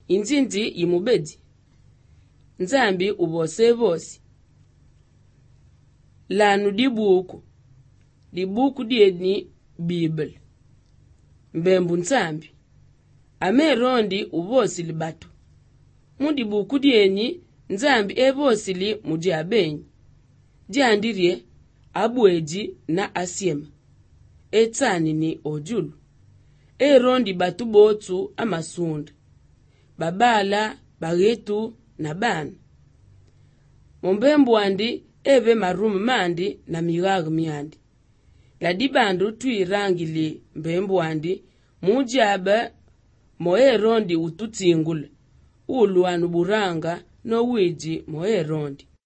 inzinzi imubedi. Nzambi ubose bosi. Lanu dibuku. Dibuku dieni Bible. Mbembu nzambi. Amerondi ubosi libatu. Mudibuku dieni nzambi ebosi li mudi abenyi. Diandirie abueji na asiema. Etani ni ojulu. Rondi batu botu amasunda. Babala, bagetu na bana. Mbembu andi ebe marumu mandi na migagu miandi. Ladibandu tuirangili mbembu andi mujabe rondi ututingule. Uluanu buranga no wiji rondi.